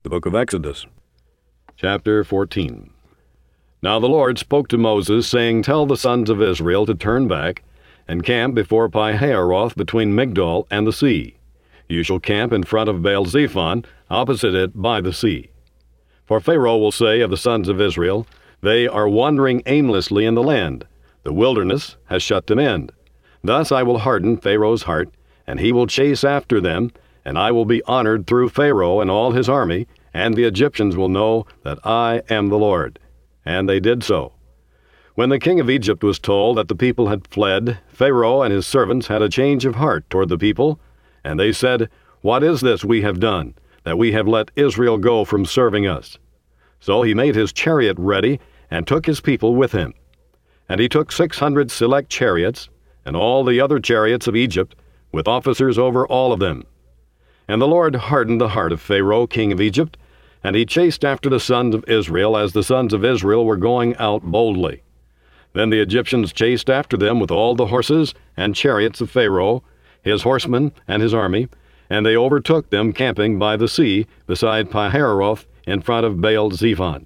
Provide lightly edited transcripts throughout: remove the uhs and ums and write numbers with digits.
The book of Exodus. Chapter 14. Now the Lord spoke to Moses, saying, Tell the sons of Israel to turn back, and camp before Pi-hahiroth between Migdol and the sea. You shall camp in front of Baal-zephon, opposite it by the sea. For Pharaoh will say of the sons of Israel, They are wandering aimlessly in the land. The wilderness has shut them in. Thus I will harden Pharaoh's heart, and he will chase after them, and I will be honored through Pharaoh and all his army, and the Egyptians will know that I am the Lord. And they did so. When the king of Egypt was told that the people had fled, Pharaoh and his servants had a change of heart toward the people, and they said, What is this we have done, that we have let Israel go from serving us? So he made his chariot ready, and took his people with him. And he took 600 select chariots, and all the other chariots of Egypt, with officers over all of them. And the Lord hardened the heart of Pharaoh, king of Egypt, and he chased after the sons of Israel as the sons of Israel were going out boldly. Then the Egyptians chased after them with all the horses and chariots of Pharaoh, his horsemen and his army, and they overtook them camping by the sea beside Pi-hahiroth in front of Baal-zephon.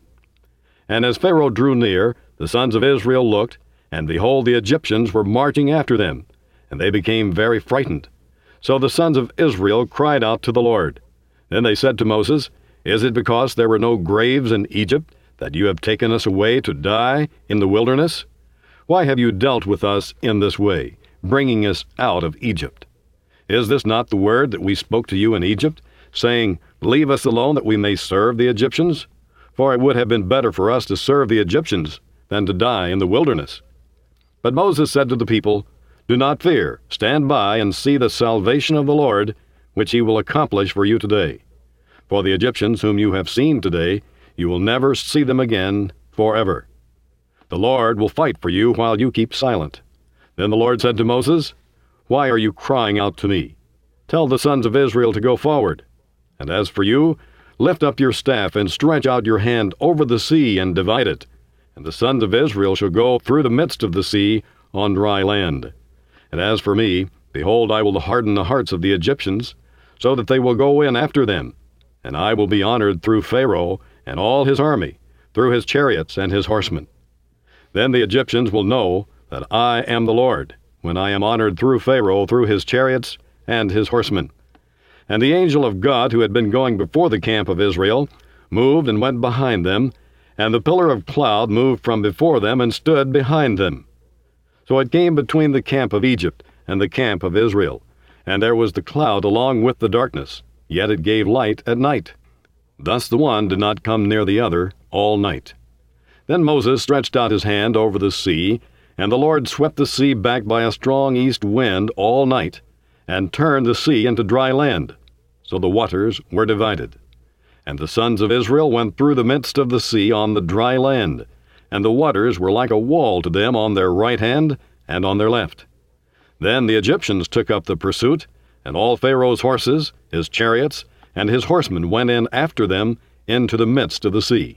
And as Pharaoh drew near, the sons of Israel looked, and behold, the Egyptians were marching after them, and they became very frightened. So the sons of Israel cried out to the Lord. Then they said to Moses, Is it because there were no graves in Egypt that you have taken us away to die in the wilderness? Why have you dealt with us in this way, bringing us out of Egypt? Is this not the word that we spoke to you in Egypt, saying, Leave us alone that we may serve the Egyptians? For it would have been better for us to serve the Egyptians than to die in the wilderness. But Moses said to the people, Do not fear, stand by and see the salvation of the Lord, which he will accomplish for you today. For the Egyptians whom you have seen today, you will never see them again forever. The Lord will fight for you while you keep silent. Then the Lord said to Moses, Why are you crying out to me? Tell the sons of Israel to go forward. And as for you, lift up your staff and stretch out your hand over the sea and divide it. And the sons of Israel shall go through the midst of the sea on dry land. And as for me, behold, I will harden the hearts of the Egyptians, so that they will go in after them. And I will be honored through Pharaoh and all his army, through his chariots and his horsemen. Then the Egyptians will know that I am the Lord, when I am honored through Pharaoh, through his chariots and his horsemen. And the angel of God, who had been going before the camp of Israel, moved and went behind them, and the pillar of cloud moved from before them and stood behind them. So it came between the camp of Egypt and the camp of Israel, and there was the cloud along with the darkness, yet it gave light at night. Thus the one did not come near the other all night. Then Moses stretched out his hand over the sea, and the Lord swept the sea back by a strong east wind all night, and turned the sea into dry land. So the waters were divided. And the sons of Israel went through the midst of the sea on the dry land, and the waters were like a wall to them on their right hand and on their left. Then the Egyptians took up the pursuit, and all Pharaoh's horses, his chariots, and his horsemen went in after them into the midst of the sea.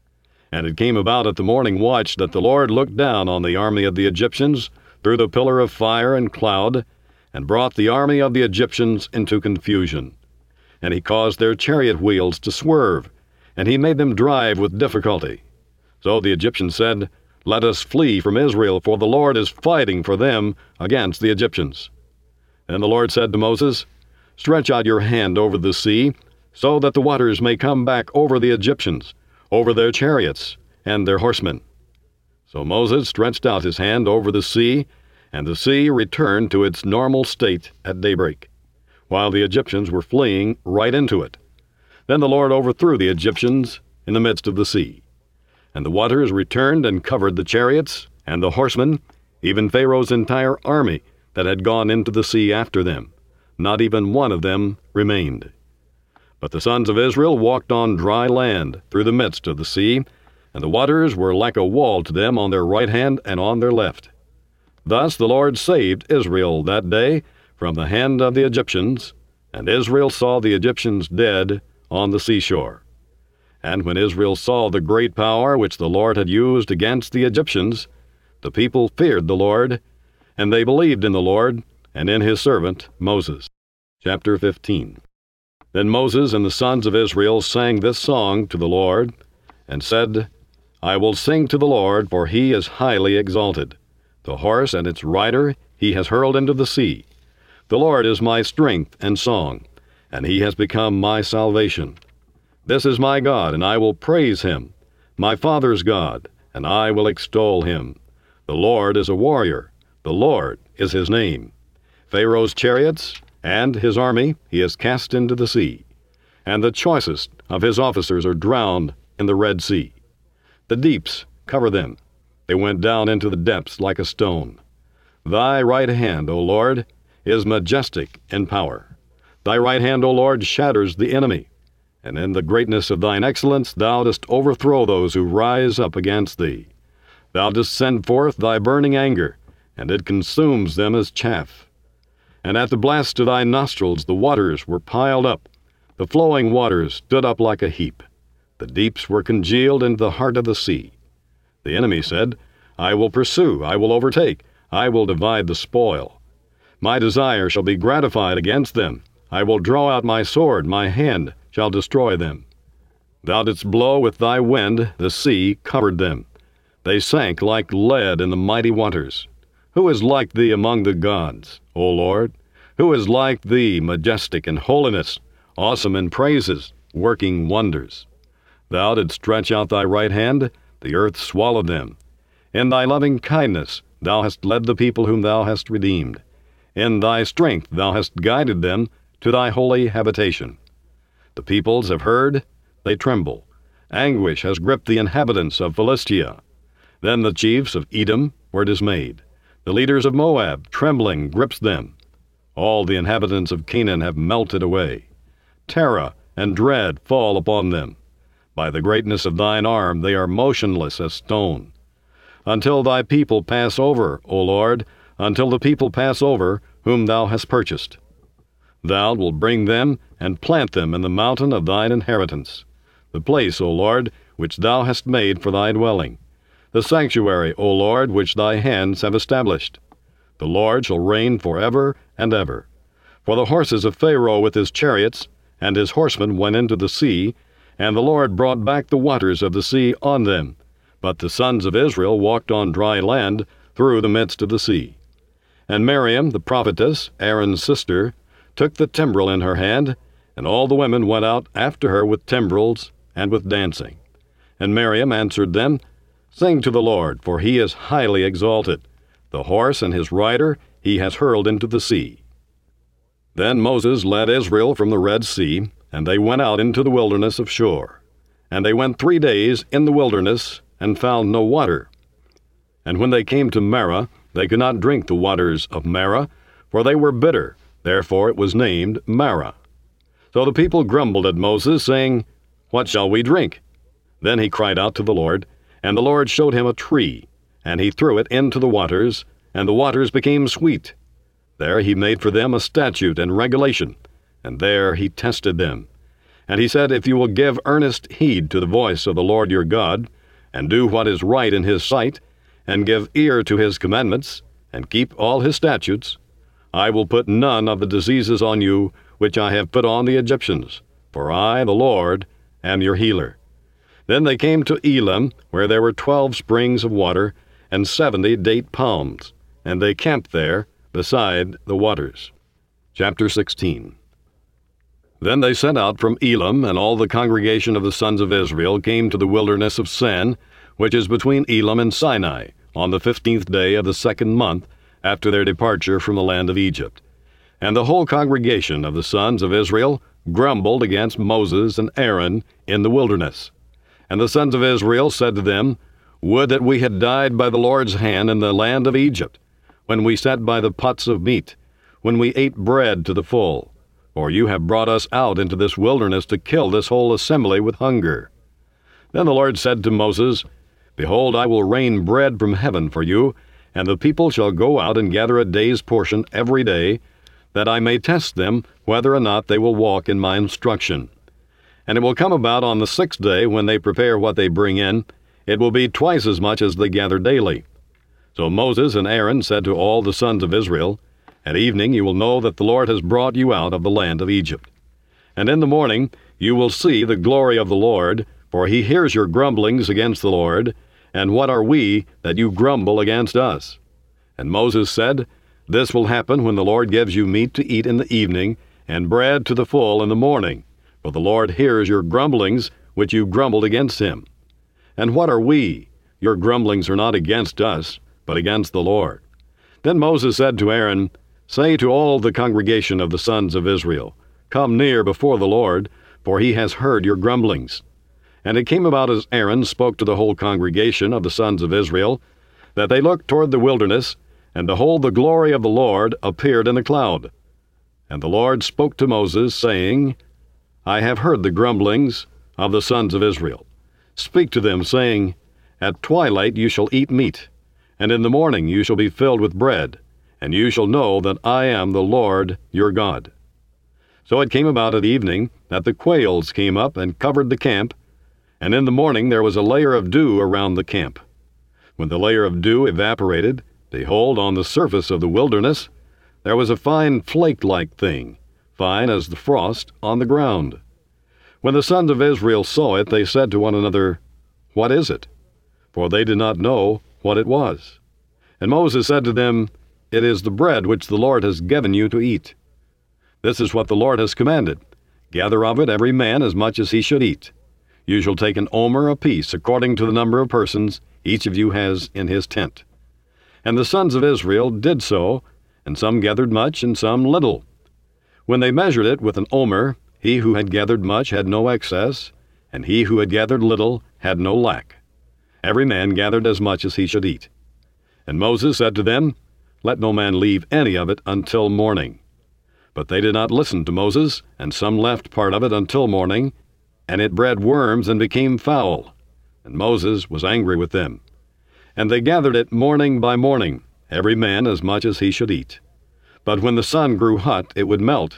And it came about at the morning watch that the Lord looked down on the army of the Egyptians through the pillar of fire and cloud, and brought the army of the Egyptians into confusion. And he caused their chariot wheels to swerve, and he made them drive with difficulty. So the Egyptians said, Let us flee from Israel, for the Lord is fighting for them against the Egyptians. Then the Lord said to Moses, Stretch out your hand over the sea, so that the waters may come back over the Egyptians, over their chariots and their horsemen. So Moses stretched out his hand over the sea, and the sea returned to its normal state at daybreak, while the Egyptians were fleeing right into it. Then the Lord overthrew the Egyptians in the midst of the sea. And the waters returned and covered the chariots and the horsemen, even Pharaoh's entire army that had gone into the sea after them. Not even one of them remained. But the sons of Israel walked on dry land through the midst of the sea, and the waters were like a wall to them on their right hand and on their left. Thus the Lord saved Israel that day from the hand of the Egyptians, and Israel saw the Egyptians dead on the seashore. And when Israel saw the great power which the Lord had used against the Egyptians, the people feared the Lord, and they believed in the Lord and in his servant Moses. Chapter 15. Then Moses and the sons of Israel sang this song to the Lord, and said, I will sing to the Lord, for he is highly exalted. The horse and its rider he has hurled into the sea. The Lord is my strength and song, and he has become my salvation. This is my God, and I will praise him, my father's God, and I will extol him. The Lord is a warrior. The Lord is his name. Pharaoh's chariots and his army he has cast into the sea, and the choicest of his officers are drowned in the Red Sea. The deeps cover them. They went down into the depths like a stone. Thy right hand, O Lord, is majestic in power. Thy right hand, O Lord, shatters the enemy, and in the greatness of thine excellence thou dost overthrow those who rise up against thee. Thou dost send forth thy burning anger, and it consumes them as chaff. And at the blast of thy nostrils the waters were piled up. The flowing waters stood up like a heap. The deeps were congealed into the heart of the sea. The enemy said, I will pursue, I will overtake, I will divide the spoil. My desire shall be gratified against them. I will draw out my sword, my hand shall destroy them. Thou didst blow with thy wind, the sea covered them. They sank like lead in the mighty waters. Who is like thee among the gods, O Lord? Who is like thee, majestic in holiness, awesome in praises, working wonders? Thou didst stretch out thy right hand, the earth swallowed them. In thy loving kindness thou hast led the people whom thou hast redeemed. In thy strength thou hast guided them to thy holy habitation. The peoples have heard, they tremble. Anguish has gripped the inhabitants of Philistia. Then the chiefs of Edom were dismayed. The leaders of Moab, trembling, grips them. All the inhabitants of Canaan have melted away. Terror and dread fall upon them. By the greatness of thine arm they are motionless as stone. Until thy people pass over, O Lord, until the people pass over whom thou hast purchased. Thou wilt bring them and plant them in the mountain of thine inheritance, the place, O Lord, which thou hast made for thy dwelling, the sanctuary, O Lord, which thy hands have established. The Lord shall reign forever and ever. For the horses of Pharaoh with his chariots and his horsemen went into the sea, and the Lord brought back the waters of the sea on them. But the sons of Israel walked on dry land through the midst of the sea. And Miriam, the prophetess, Aaron's sister, took the timbrel in her hand, and all the women went out after her with timbrels and with dancing. And Miriam answered them, Sing to the Lord, for he is highly exalted. The horse and his rider he has hurled into the sea. Then Moses led Israel from the Red Sea, and they went out into the wilderness of Shur. And they went 3 days in the wilderness, and found no water. And when they came to Marah, they could not drink the waters of Marah, for they were bitter. Therefore it was named Marah. So the people grumbled at Moses, saying, What shall we drink? Then he cried out to the Lord, and the Lord showed him a tree, and he threw it into the waters, and the waters became sweet. There he made for them a statute and regulation, and there he tested them. And he said, If you will give earnest heed to the voice of the Lord your God, and do what is right in his sight, and give ear to his commandments, and keep all his statutes, I will put none of the diseases on you which I have put on the Egyptians, for I, the Lord, am your healer. Then they came to Elim, where there were 12 springs of water, and 70 date palms, and they camped there beside the waters. Chapter 16. Then they set out from Elim, and all the congregation of the sons of Israel came to the wilderness of Sin, which is between Elim and Sinai, on the 15th day of the 2nd month after their departure from the land of Egypt. And the whole congregation of the sons of Israel grumbled against Moses and Aaron in the wilderness. And the sons of Israel said to them, Would that we had died by the Lord's hand in the land of Egypt, when we sat by the pots of meat, when we ate bread to the full. For you have brought us out into this wilderness to kill this whole assembly with hunger. Then the Lord said to Moses, Behold, I will rain bread from heaven for you, and the people shall go out and gather a day's portion every day, that I may test them whether or not they will walk in my instruction. And it will come about on the 6th day, when they prepare what they bring in, it will be twice as much as they gather daily. So Moses and Aaron said to all the sons of Israel, At evening you will know that the Lord has brought you out of the land of Egypt. And in the morning you will see the glory of the Lord, for he hears your grumblings against the Lord. And what are we that you grumble against us? And Moses said, This will happen when the Lord gives you meat to eat in the evening, and bread to the full in the morning. For the Lord hears your grumblings, which you grumbled against him. And what are we? Your grumblings are not against us, but against the Lord. Then Moses said to Aaron, Say to all the congregation of the sons of Israel, Come near before the Lord, for he has heard your grumblings. And it came about as Aaron spoke to the whole congregation of the sons of Israel, that they looked toward the wilderness, and behold, the glory of the Lord appeared in the cloud. And the Lord spoke to Moses, saying, I have heard the grumblings of the sons of Israel. Speak to them, saying, At twilight you shall eat meat, and in the morning you shall be filled with bread, and you shall know that I am the Lord your God. So it came about at evening that the quails came up and covered the camp, and in the morning there was a layer of dew around the camp. When the layer of dew evaporated, behold, on the surface of the wilderness there was a fine flake-like thing, fine as the frost on the ground. When the sons of Israel saw it, they said to one another, What is it? For they did not know what it was. And Moses said to them, It is the bread which the Lord has given you to eat. This is what the Lord has commanded. Gather of it every man as much as he should eat. You shall take an omer apiece, according to the number of persons each of you has in his tent. And the sons of Israel did so, and some gathered much, and some little. When they measured it with an omer, he who had gathered much had no excess, and he who had gathered little had no lack. Every man gathered as much as he should eat. And Moses said to them, Let no man leave any of it until morning. But they did not listen to Moses, and some left part of it until morning, and it bred worms and became foul. And Moses was angry with them. And they gathered it morning by morning, every man as much as he should eat. But when the sun grew hot, it would melt.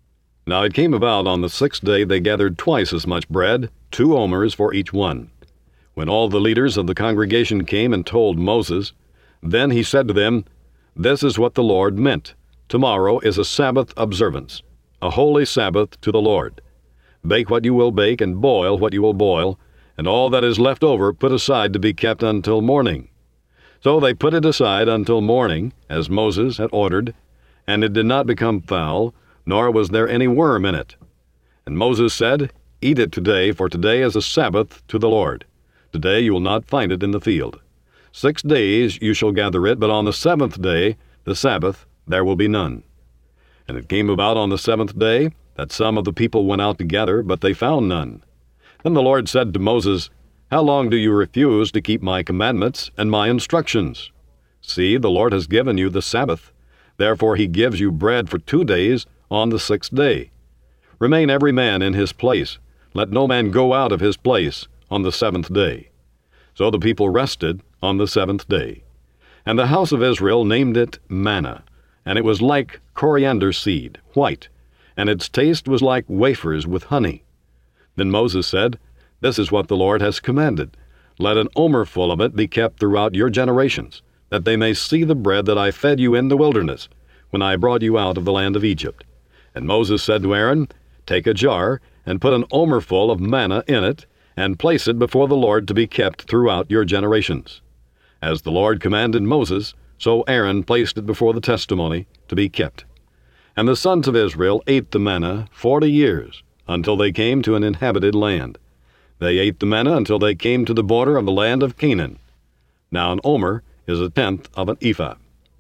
Now it came about on the 6th day they gathered twice as much bread, 2 omers for each one. When all the leaders of the congregation came and told Moses, then he said to them, This is what the Lord meant. Tomorrow is a Sabbath observance, a holy Sabbath to the Lord. Bake what you will bake, and boil what you will boil, and all that is left over put aside to be kept until morning. So they put it aside until morning, as Moses had ordered, and it did not become foul, nor was there any worm in it. And Moses said, Eat it today, for today is a Sabbath to the Lord. Today you will not find it in the field. 6 days you shall gather it, but on the 7th day, the Sabbath, there will be none. And it came about on the 7th day that some of the people went out to gather, but they found none. Then the Lord said to Moses, How long do you refuse to keep my commandments and my instructions? See, the Lord has given you the Sabbath. Therefore he gives you bread for 2 days on the 6th day. Remain every man in his place. Let no man go out of his place on the 7th day. So the people rested on the 7th day. And the house of Israel named it manna, and it was like coriander seed, white, and its taste was like wafers with honey. Then Moses said, This is what the Lord has commanded. Let an omerful of it be kept throughout your generations, that they may see the bread that I fed you in the wilderness, when I brought you out of the land of Egypt. And Moses said to Aaron, Take a jar, and put an omerful of manna in it, and place it before the Lord to be kept throughout your generations. As the Lord commanded Moses, so Aaron placed it before the testimony to be kept. And the sons of Israel ate the manna 40 years, until they came to an inhabited land. They ate the manna until they came to the border of the land of Canaan. Now an omer is 1/10 of an ephah.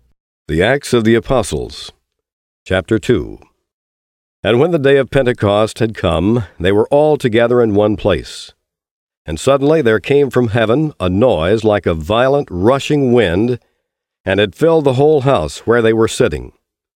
The Acts of the Apostles, Chapter 2. And when the day of Pentecost had come, they were all together in one place. And suddenly there came from heaven a noise like a violent rushing wind, and it filled the whole house where they were sitting.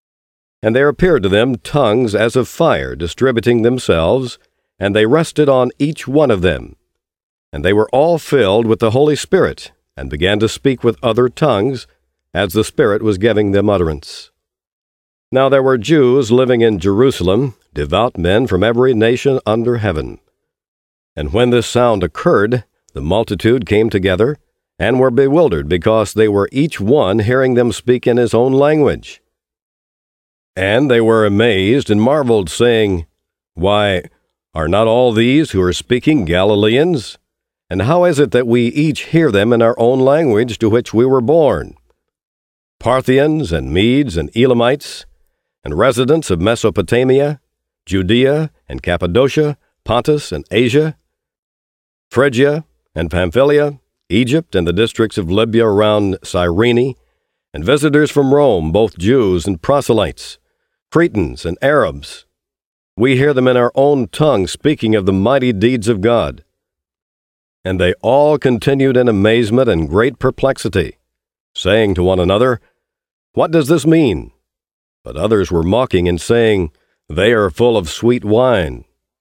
And there appeared to them tongues as of fire distributing themselves, and they rested on each one of them. And they were all filled with the Holy Spirit, and began to speak with other tongues, as the Spirit was giving them utterance. Now there were Jews living in Jerusalem, devout men from every nation under heaven. And when this sound occurred, the multitude came together, and were bewildered, because they were each one hearing them speak in his own language. And they were amazed and marveled, saying, Why, are not all these who are speaking Galileans? And how is it that we each hear them in our own language to which we were born? Parthians and Medes and Elamites, and residents of Mesopotamia, Judea and Cappadocia, Pontus and Asia, Phrygia and Pamphylia, Egypt and the districts of Libya around Cyrene, and visitors from Rome, both Jews and proselytes, Cretans and Arabs. We hear them in our own tongue speaking of the mighty deeds of God. And they all continued in amazement and great perplexity, saying to one another, What does this mean? But others were mocking and saying, They are full of sweet wine.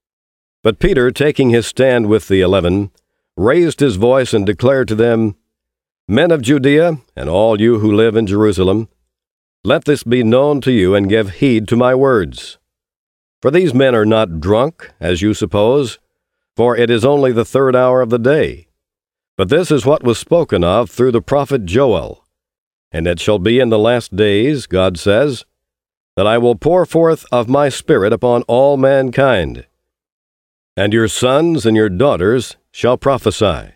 But Peter, taking his stand with the 11, raised his voice and declared to them, Men of Judea, and all you who live in Jerusalem, let this be known to you, and give heed to my words. For these men are not drunk, as you suppose, for it is only the 3rd hour of the day. But this is what was spoken of through the prophet Joel. And it shall be in the last days, God says, that I will pour forth of my Spirit upon all mankind. And your sons and your daughters shall prophesy,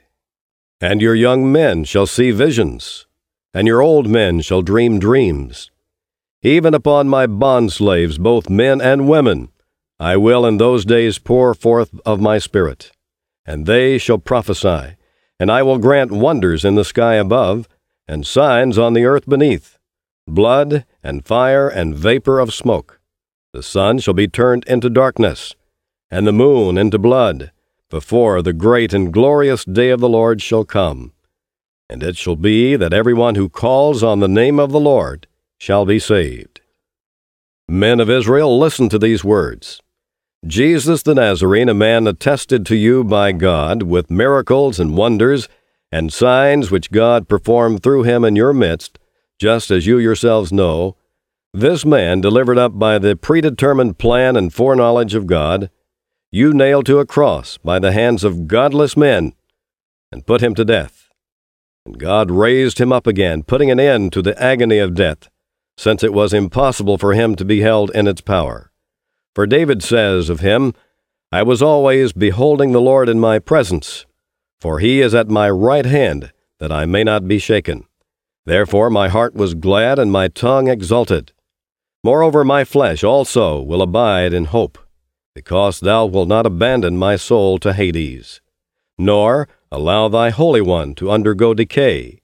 and your young men shall see visions, and your old men shall dream dreams. Even upon my bondslaves, both men and women, I will in those days pour forth of my Spirit, and they shall prophesy, and I will grant wonders in the sky above, and signs on the earth beneath, blood and fire and vapor of smoke. The sun shall be turned into darkness, and the moon into blood, before the great and glorious day of the Lord shall come. And it shall be that everyone who calls on the name of the Lord shall be saved. Men of Israel, listen to these words. Jesus the Nazarene, a man attested to you by God with miracles and wonders and signs which God performed through him in your midst, just as you yourselves know, this man, delivered up by the predetermined plan and foreknowledge of God, you nailed to a cross by the hands of godless men, and put him to death. And God raised him up again, putting an end to the agony of death, since it was impossible for him to be held in its power. For David says of him, I was always beholding the Lord in my presence, for he is at my right hand, that I may not be shaken. Therefore my heart was glad, and my tongue exulted. Moreover my flesh also will abide in hope, because thou wilt not abandon my soul to Hades, nor allow thy Holy One to undergo decay.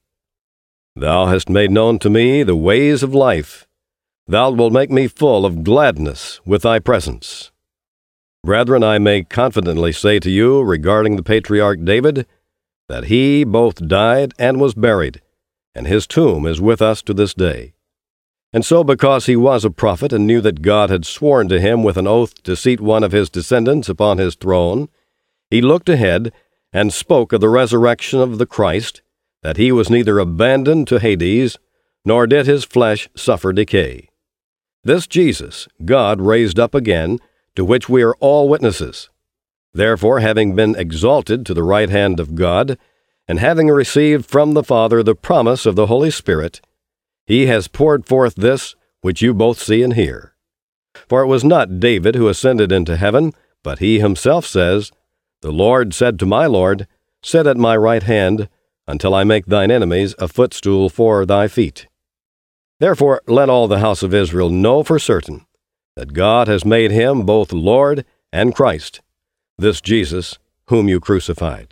Thou hast made known to me the ways of life. Thou wilt make me full of gladness with thy presence. Brethren, I may confidently say to you regarding the patriarch David, that he both died and was buried, and his tomb is with us to this day. And so, because he was a prophet and knew that God had sworn to him with an oath to seat one of his descendants upon his throne, he looked ahead and spoke of the resurrection of the Christ, that he was neither abandoned to Hades, nor did his flesh suffer decay. This Jesus God raised up again, to which we are all witnesses. Therefore, having been exalted to the right hand of God, and having received from the Father the promise of the Holy Spirit, he has poured forth this which you both see and hear. For it was not David who ascended into heaven, but he himself says, The Lord said to my Lord, Sit at my right hand, until I make thine enemies a footstool for thy feet. Therefore let all the house of Israel know for certain that God has made him both Lord and Christ, this Jesus whom you crucified.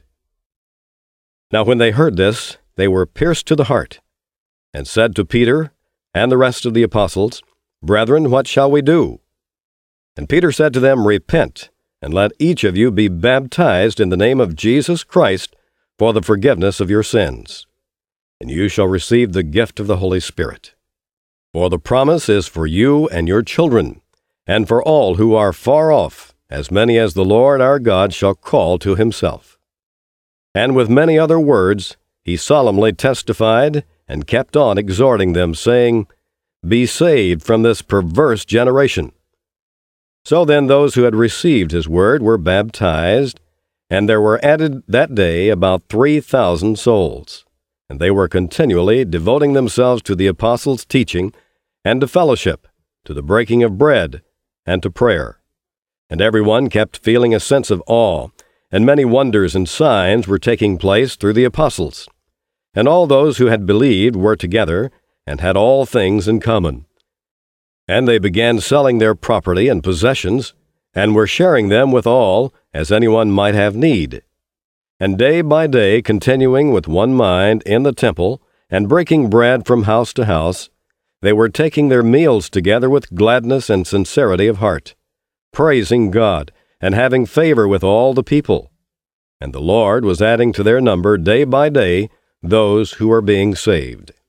Now when they heard this, they were pierced to the heart, and said to Peter and the rest of the apostles, Brethren, what shall we do? And Peter said to them, Repent, and let each of you be baptized in the name of Jesus Christ for the forgiveness of your sins, and you shall receive the gift of the Holy Spirit. For the promise is for you and your children, and for all who are far off, as many as the Lord our God shall call to himself. And with many other words he solemnly testified, and kept on exhorting them, saying, Be saved from this perverse generation. So then those who had received his word were baptized, and there were added that day about 3,000 souls. And they were continually devoting themselves to the apostles' teaching, and to fellowship, to the breaking of bread, and to prayer. And everyone kept feeling a sense of awe, and many wonders and signs were taking place through the apostles. And all those who had believed were together, and had all things in common. And they began selling their property and possessions, and were sharing them with all, as anyone might have need. And day by day, continuing with one mind in the temple, and breaking bread from house to house, they were taking their meals together with gladness and sincerity of heart, praising God, and having favor with all the people. And the Lord was adding to their number day by day those who were being saved.